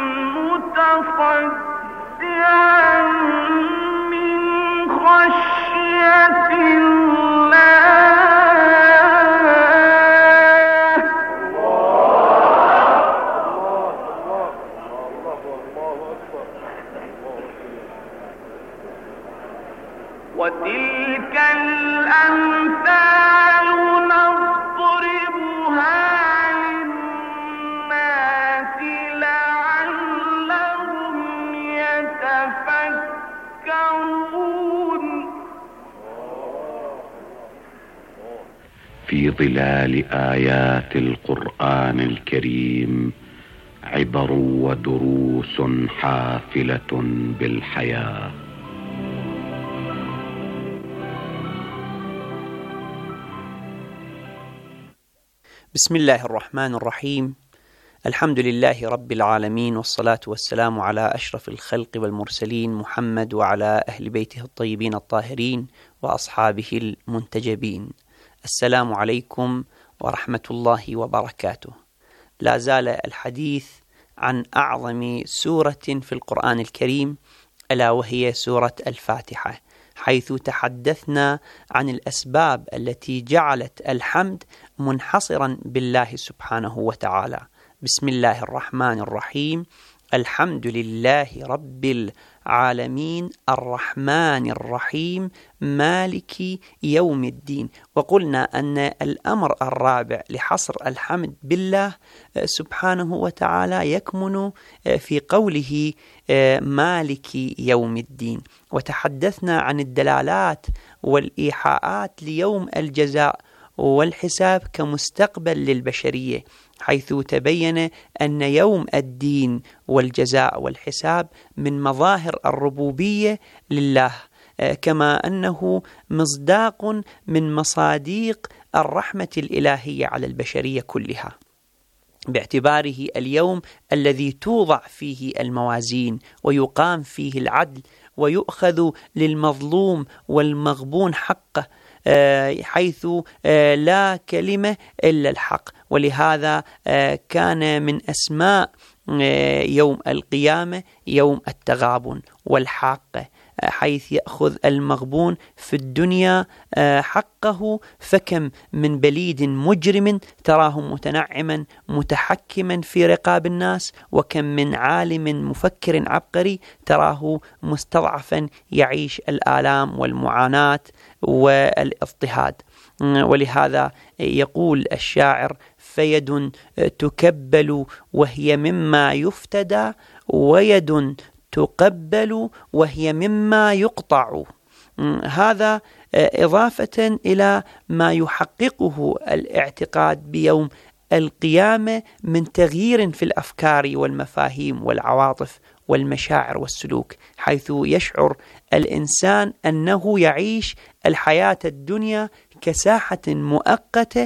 متصدعا من خشية وتلك الأمثال نضربها للناس لعلهم يتفكرون. في ظلال آيات القرآن الكريم عبر ودروس حافلة بالحياة. بسم الله الرحمن الرحيم. الحمد لله رب العالمين، والصلاة والسلام على أشرف الخلق والمرسلين محمد وعلى أهل بيته الطيبين الطاهرين وأصحابه المنتجبين. السلام عليكم ورحمة الله وبركاته. لا زال الحديث عن أعظم سورة في القرآن الكريم، ألا وهي سورة الفاتحة، حيث تحدثنا عن الأسباب التي جعلت الحمد منحصرا بالله سبحانه وتعالى. بسم الله الرحمن الرحيم. الحمد لله رب العالمين الرحمن الرحيم مالك يوم الدين. وقلنا أن الأمر الرابع لحصر الحمد بالله سبحانه وتعالى يكمن في قوله مالك يوم الدين. وتحدثنا عن الدلالات والإيحاءات ليوم الجزاء والحساب كمستقبل للبشرية، حيث تبين أن يوم الدين والجزاء والحساب من مظاهر الربوبية لله، كما أنه مصداق من مصاديق الرحمة الإلهية على البشرية كلها، باعتباره اليوم الذي توضع فيه الموازين ويقام فيه العدل ويؤخذ للمظلوم والمغبون حقه، حيث لا كلمة إلا الحق. ولهذا كان من أسماء يوم القيامة يوم التغابن والحاقة، حيث يأخذ المغبون في الدنيا حقه. فكم من بليد مجرم تراه متنعما متحكما في رقاب الناس، وكم من عالم مفكر عبقري تراه مستضعفا يعيش الآلام والمعاناة والاضطهاد. ولهذا يقول الشاعر: فيد تكبل وهي مما يفتدى، ويد تقبل وهي مما يقطع. هذا إضافة إلى ما يحققه الاعتقاد بيوم القيامة من تغيير في الأفكار والمفاهيم والعواطف والمشاعر والسلوك، حيث يشعر الإنسان أنه يعيش الحياة الدنيا كساحة مؤقتة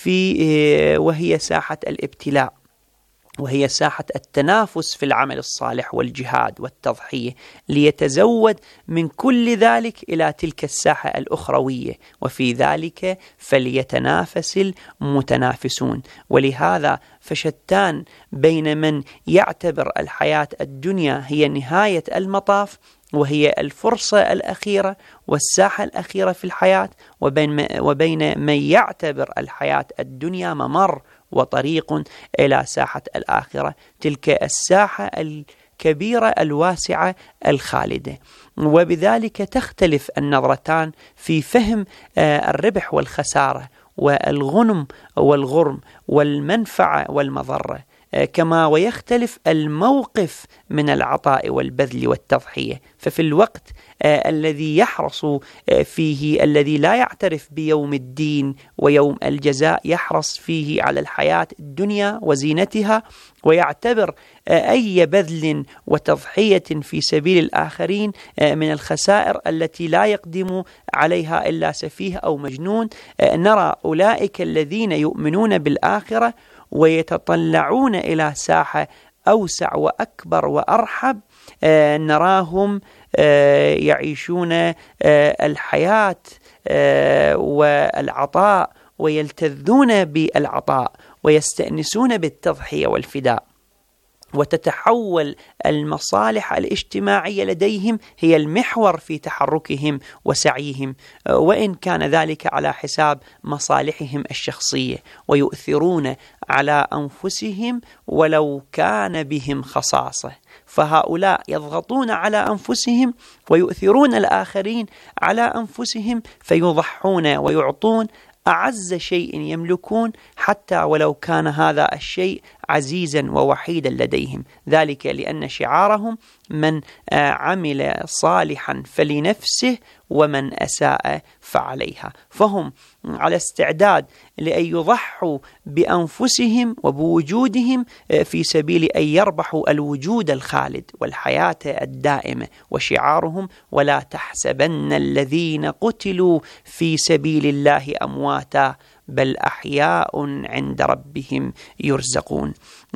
وهي ساحة الابتلاء، وهي ساحة التنافس في العمل الصالح والجهاد والتضحية، ليتزود من كل ذلك إلى تلك الساحة الأخروية، وفي ذلك فليتنافس المتنافسون. ولهذا فشتان بين من يعتبر الحياة الدنيا هي نهاية المطاف وهي الفرصة الأخيرة والساحة الأخيرة في الحياة، وبين من يعتبر الحياة الدنيا ممر وطريق إلى ساحة الآخرة، تلك الساحة الكبيرة الواسعة الخالدة. وبذلك تختلف النظرتان في فهم الربح والخسارة والغنم والغرم والمنفعة والمضرة، كما ويختلف الموقف من العطاء والبذل والتضحية. ففي الوقت الذي يحرص فيه الذي لا يعترف بيوم الدين ويوم الجزاء، يحرص فيه على الحياة الدنيا وزينتها، ويعتبر أي بذل وتضحية في سبيل الآخرين من الخسائر التي لا يقدم عليها إلا سفيه أو مجنون. نرى أولئك الذين يؤمنون بالآخرة ويتطلعون إلى ساحة أوسع وأكبر وأرحب، نراهم يعيشون الحياة والعطاء ويلتذون بالعطاء ويستأنسون بالتضحية والفداء، وتتحول المصالح الاجتماعية لديهم هي المحور في تحركهم وسعيهم، وإن كان ذلك على حساب مصالحهم الشخصية، ويؤثرون على أنفسهم ولو كان بهم خصاصة. فهؤلاء يضغطون على أنفسهم ويؤثرون الآخرين على أنفسهم، فيضحون ويعطون أعز شيء يملكون حتى ولو كان هذا الشيء عزيزا ووحيدا لديهم، ذلك لأن شعارهم: من عمل صالحا فلنفسه ومن أساء فعليها. فهم على استعداد لأن يضحوا بأنفسهم وبوجودهم في سبيل أن يربحوا الوجود الخالد والحياة الدائمة. وشعارهم: ولا تحسبن الذين قتلوا في سبيل الله أمواتا بل أحياء عند ربهم يرزقون.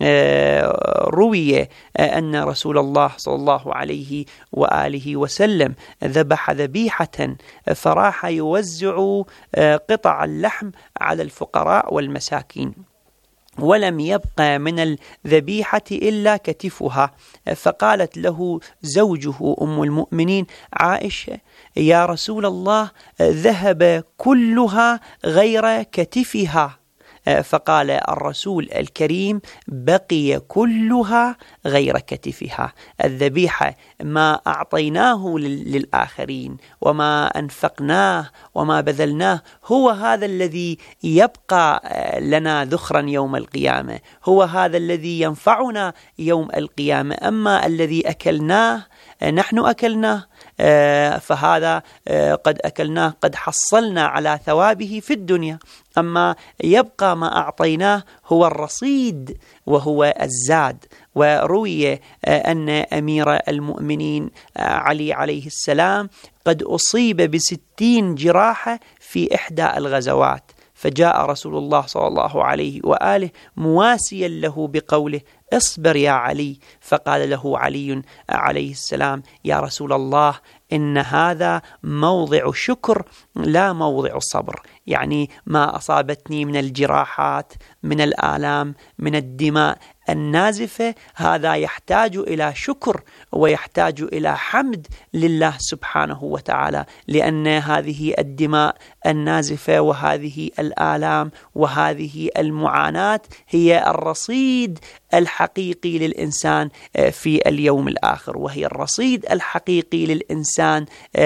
روي أن رسول الله صلى الله عليه وآله وسلم ذبح ذبيحة فراح يوزع قطع اللحم على الفقراء والمساكين، ولم يبقى من الذبيحة إلا كتفها، فقالت له زوجه أم المؤمنين عائشة: يا رسول الله، ذهب كلها غير كتفها. فقال الرسول الكريم: بقي كلها غير كتفها. الذبيحة ما أعطيناه للآخرين وما أنفقناه وما بذلناه هو هذا الذي يبقى لنا ذخرا يوم القيامة، هو هذا الذي ينفعنا يوم القيامة. أما الذي أكلناه نحن أكلناه، فهذا قد أكلناه، قد حصلنا على ثوابه في الدنيا. أما يبقى ما أعطيناه هو الرصيد وهو الزاد. وروي أن أمير المؤمنين علي عليه السلام قد أصيب ب60 جراحة في إحدى الغزوات، فجاء رسول الله صلى الله عليه وآله مواسيا له بقوله: اصبر يا علي. فقال له علي عليه السلام: يا رسول الله، إن هذا موضع شكر لا موضع صبر. يعني ما أصابتني من الجراحات، من الآلام، من الدماء النازفة، هذا يحتاج إلى شكر ويحتاج إلى حمد لله سبحانه وتعالى، لأن هذه الدماء النازفة وهذه الآلام وهذه المعاناة هي الرصيد الحقيقي للإنسان في اليوم الآخر، وهي الرصيد الحقيقي للإنسان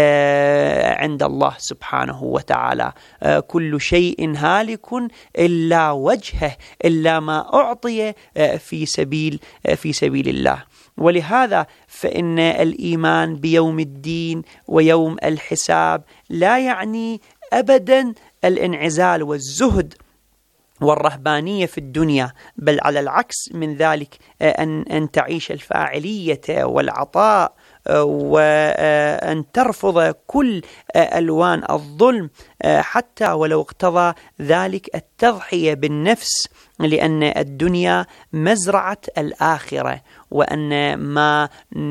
عند الله سبحانه وتعالى. كل شيء هالك إلا وجهه، إلا ما أعطي في سبيل الله. ولهذا فإن الإيمان بيوم الدين ويوم الحساب لا يعني أبدا الانعزال والزهد والرهبانية في الدنيا، بل على العكس من ذلك أن تعيش الفاعلية والعطاء، وأن ترفض كل ألوان الظلم حتى ولو اقتضى ذلك التضحية بالنفس، لأن الدنيا مزرعة الآخرة، وأن ما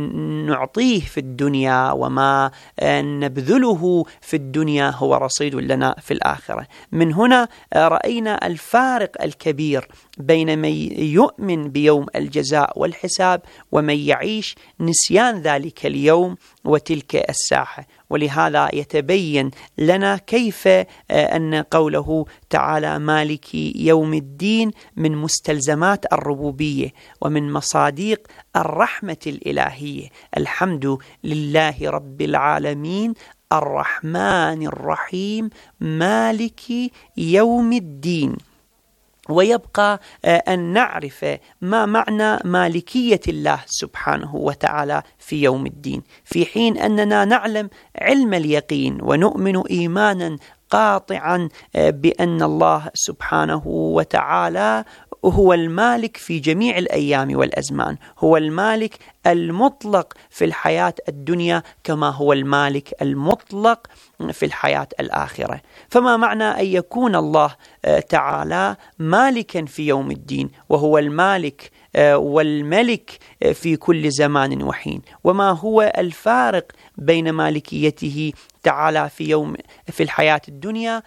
نعطيه في الدنيا وما نبذله في الدنيا هو رصيد لنا في الآخرة. من هنا رأينا الفارق الكبير بين من يؤمن بيوم الجزاء والحساب ومن يعيش نسيان ذلك اليوم وتلك الساحة. ولهذا يتبين لنا كيف أن قوله تعالى مالك يوم الدين من مستلزمات الربوبية ومن مصادق الرحمة الإلهية. الحمد لله رب العالمين الرحمن الرحيم مالك يوم الدين. ويبقى أن نعرف ما معنى مالكية الله سبحانه وتعالى في يوم الدين، في حين أننا نعلم علم اليقين ونؤمن إيمانا قاطعا بأن الله سبحانه وتعالى هو المالك في جميع الأيام والأزمان، هو المالك المطلق في الحياة الدنيا كما هو المالك المطلق في الحياة الآخرة. فما معنى أن يكون الله تعالى مالكا في يوم الدين وهو المالك والملك في كل زمان وحين؟ وما هو الفارق بين مالكيته تعالى في الحياة الدنيا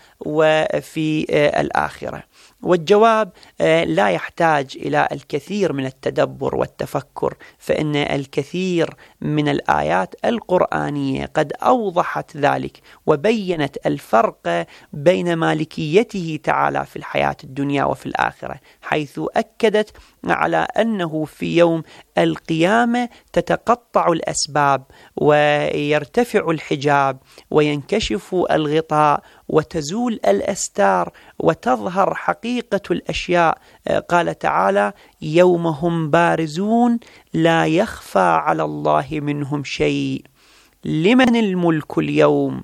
وفي الآخرة؟ والجواب لا يحتاج إلى الكثير من التدبر والتفكر، فإن الكثير من الآيات القرآنية قد أوضحت ذلك وبينت الفرق بين مالكيته تعالى في الحياة الدنيا وفي الآخرة، حيث أكدت على أنه في يوم القيامة تتقطع الأسباب ويرتفع الحجاب وينكشف الغطاء وتزول الأستار وتظهر حقيقة الأشياء. قال تعالى يوم هم بارزون لا يخفى على الله منهم شيء. لمن الملك اليوم؟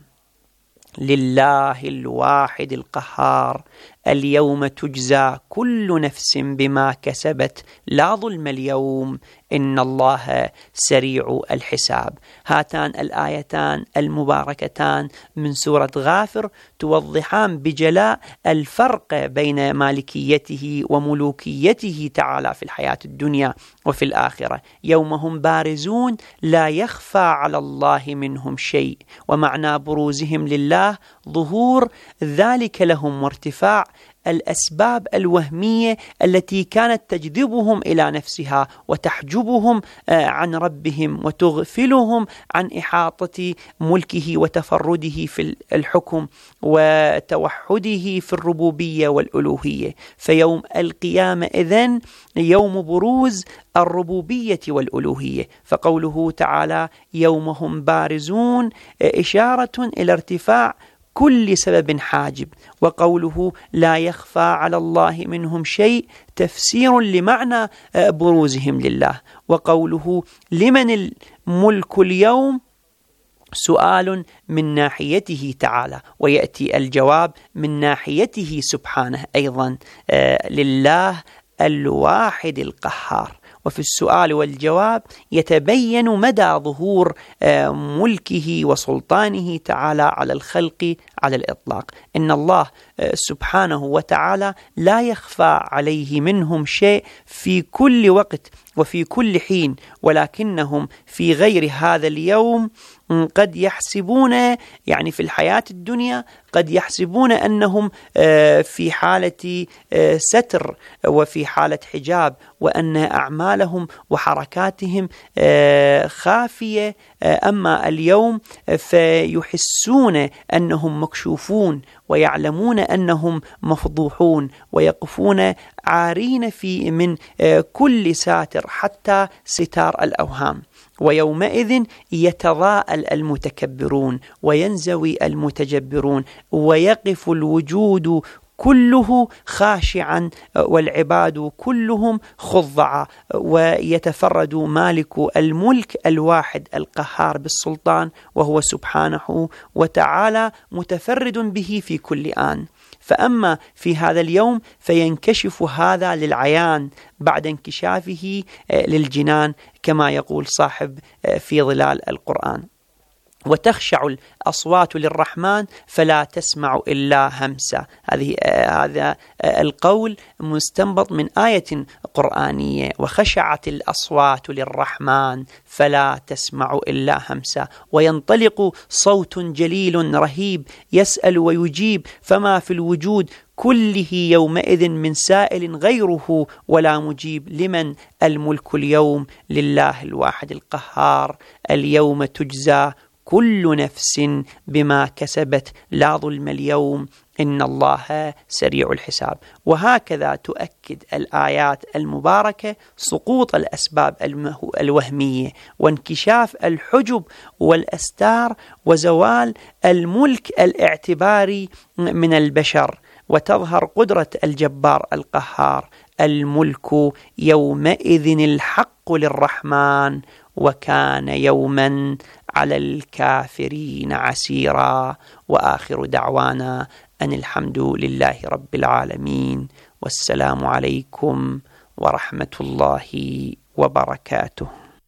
لله الواحد القهار. اليوم تجزى كل نفس بما كسبت لا ظلم اليوم إن الله سريع الحساب. هاتان الآيتان المباركتان من سورة غافر توضحان بجلاء الفرق بين مالكيته وملوكيته تعالى في الحياة الدنيا وفي الآخرة. يوم هم بارزون لا يخفى على الله منهم شيء، ومعنى بروزهم لله ظهور ذلك لهم وارتفاع الأسباب الوهمية التي كانت تجذبهم إلى نفسها وتحجبهم عن ربهم وتغفلهم عن إحاطة ملكه وتفرده في الحكم وتوحده في الربوبية والألوهية. فيوم القيامة إذن يوم بروز الربوبية والألوهية، فقوله تعالى يوم هم بارزون إشارة إلى ارتفاع كل سبب حاجب، وقوله لا يخفى على الله منهم شيء تفسير لمعنى بروزهم لله، وقوله لمن الملك اليوم سؤال من ناحيته تعالى، ويأتي الجواب من ناحيته سبحانه أيضا لله الواحد القهار. وفي السؤال والجواب يتبين مدى ظهور ملكه وسلطانه تعالى على الخلق على الإطلاق. إن الله سبحانه وتعالى لا يخفى عليه منهم شيء في كل وقت وفي كل حين، ولكنهم في غير هذا اليوم قد يحسبون، يعني في الحياة الدنيا قد يحسبون أنهم في حالة ستر وفي حالة حجاب، وأن أعمالهم وحركاتهم خافية. أما اليوم فيحسون أنهم مكشوفون ويعلمون أنهم مفضوحون ويقفون عارين من كل ساتر حتى ستار الأوهام. ويومئذ يتضاءل المتكبرون وينزوي المتجبرون ويقف الوجود كله خاشعا والعباد كلهم خضعا، ويتفرد مالك الملك الواحد القهار بالسلطان، وهو سبحانه وتعالى متفرد به في كل آن. فأما في هذا اليوم فينكشف هذا للعيان بعد انكشافه للجنان، كما يقول صاحب في ظلال القرآن: وتخشع الأصوات للرحمن فلا تسمع إلا همسا. هذا القول مستنبط من آية قرآنية: وخشعت الأصوات للرحمن فلا تسمع إلا همسا. وينطلق صوت جليل رهيب يسأل ويجيب، فما في الوجود كله يومئذ من سائل غيره ولا مجيب. لمن الملك اليوم؟ لله الواحد القهار. اليوم تجزى كل نفس بما كسبت لا ظلم اليوم إن الله سريع الحساب. وهكذا تؤكد الآيات المباركة سقوط الأسباب الوهمية وانكشاف الحجب والأستار وزوال الملك الاعتباري من البشر، وتظهر قدرة الجبار القهار. الملك يومئذ الحق للرحمن وكان يوما على الكافرين عسيرا. وآخر دعوانا أن الحمد لله رب العالمين، والسلام عليكم ورحمة الله وبركاته.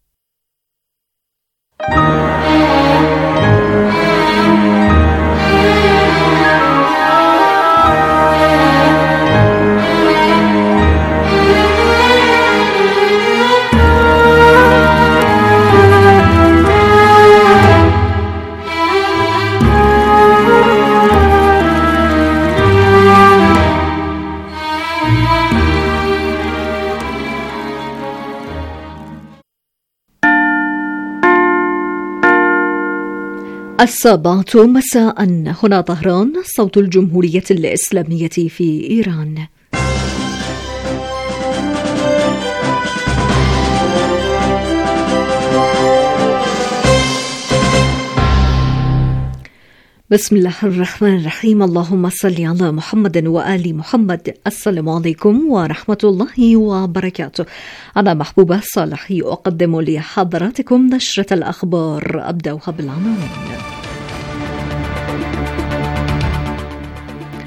السابعة مساء، هنا طهران، صوت الجمهورية الإسلامية في إيران. بسم الله الرحمن الرحيم. اللهم صل على محمد وآل محمد. السلام عليكم ورحمة الله وبركاته. أنا محبوبة صالحي أقدم لحضراتكم نشرة الأخبار، أبدأها بالعناوين.